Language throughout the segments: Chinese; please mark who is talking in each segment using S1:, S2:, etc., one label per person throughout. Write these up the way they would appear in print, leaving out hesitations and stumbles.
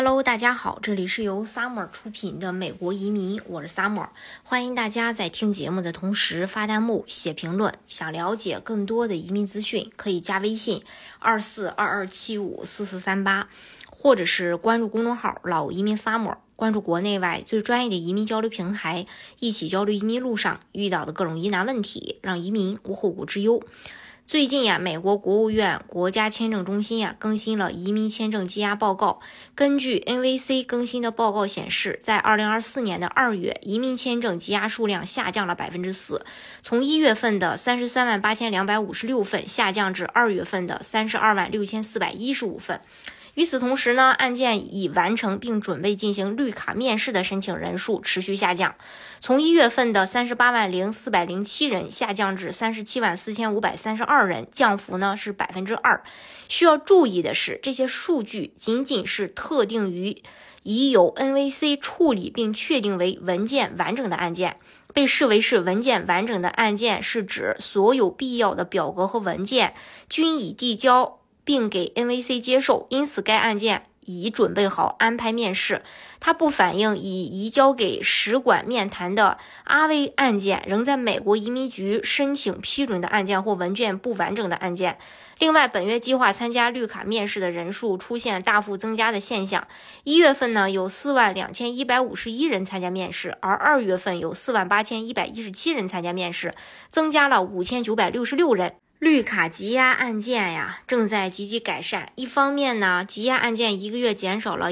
S1: Hello， 大家好，这里是由 Summer 出品的美国移民，我是 Summer， 欢迎大家在听节目的同时发弹幕、写评论。想了解更多的移民资讯，可以加微信2422754438，或者是关注公众号老移民 Summer， 关注国内外最专业的移民交流平台，一起交流移民路上遇到的各种疑难问题，让移民无后顾之忧。最近美国国务院国家签证中心更新了移民签证积压报告。根据 NVC 更新的报告显示，在2024年的2月，移民签证积压数量下降了 4%， 从1月份的338256份下降至2月份的326415份。与此同时案件已完成并准备进行绿卡面试的申请人数持续下降，从1月份的380407人下降至374532人，降幅是 2%。需要注意的是，这些数据仅仅是特定于已有 NVC 处理并确定为文件完整的案件。被视为是文件完整的案件是指所有必要的表格和文件均已递交并给 NVC 接受，因此该案件已准备好安排面试。它不反映已移交给使馆面谈的 RV 案件，仍在美国移民局申请批准的案件或文件不完整的案件。另外，本月计划参加绿卡面试的人数出现大幅增加的现象。1月份有42151人参加面试，而2月份有48117人参加面试，增加了5966人。绿卡积压案件正在积极改善。一方面积压案件一个月减少了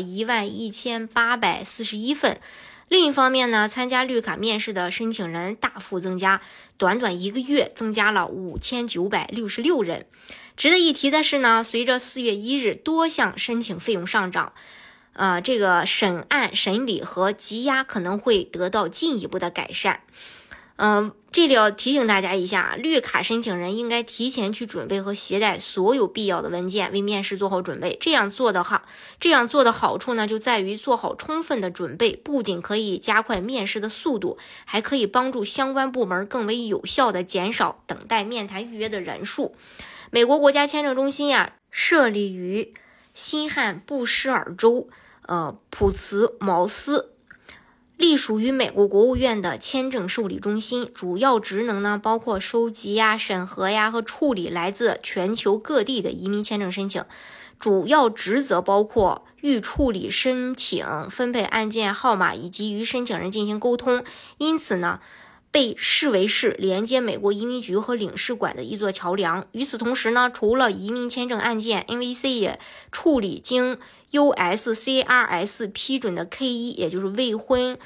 S1: 11841份，另一方面参加绿卡面试的申请人大幅增加，短短一个月增加了5966人。值得一提的是随着4月1日多项申请费用上涨，这个审案、审理和积压可能会得到进一步的改善。这里要提醒大家一下，绿卡申请人应该提前去准备和携带所有必要的文件，为面试做好准备。这样做的好处就在于做好充分的准备，不仅可以加快面试的速度，还可以帮助相关部门更为有效地减少等待面谈预约的人数。美国国家签证中心设立于新罕布什尔州普茨茅斯，隶属于美国国务院的签证受理中心，主要职能包括收集审核和处理来自全球各地的移民签证申请。主要职责包括预处理申请、分配案件号码以及与申请人进行沟通，因此被视为是连接美国移民局和领事馆的一座桥梁。与此同时除了移民签证案件， NVC 也处理经 USCIS 批准的 K1， 也就是未婚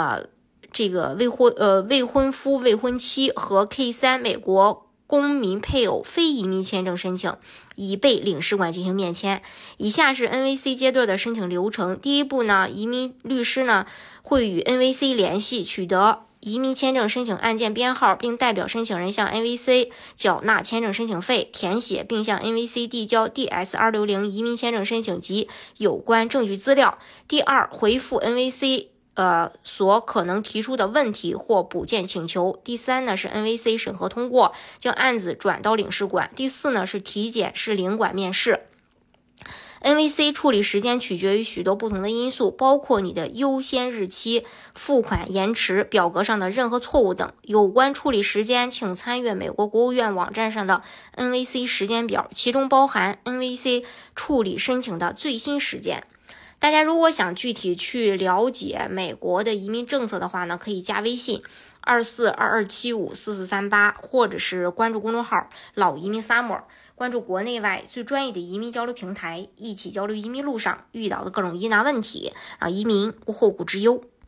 S1: 夫、未婚妻和 K3 美国公民配偶非移民签证申请，已被领事馆进行面签。以下是 NVC 阶段的申请流程。第一步移民律师会与 NVC 联系，取得移民签证申请案件编号，并代表申请人向 NVC 缴纳签证申请费，填写并向 NVC 递交 DS260 移民签证申请及有关证据资料。第二，回复 NVC所可能提出的问题或补件请求。第三是 NVC 审核通过，将案子转到领事馆。第四是体检是领馆面试。NVC 处理时间取决于许多不同的因素，包括你的优先日期、付款延迟、表格上的任何错误等。有关处理时间，请参阅美国国务院网站上的 NVC 时间表，其中包含 NVC 处理申请的最新时间。大家如果想具体去了解美国的移民政策的话可以加微信2422754438，或者是关注公众号老移民 Summer， 关注国内外最专业的移民交流平台，一起交流移民路上遇到的各种疑难问题，让移民无后顾之忧。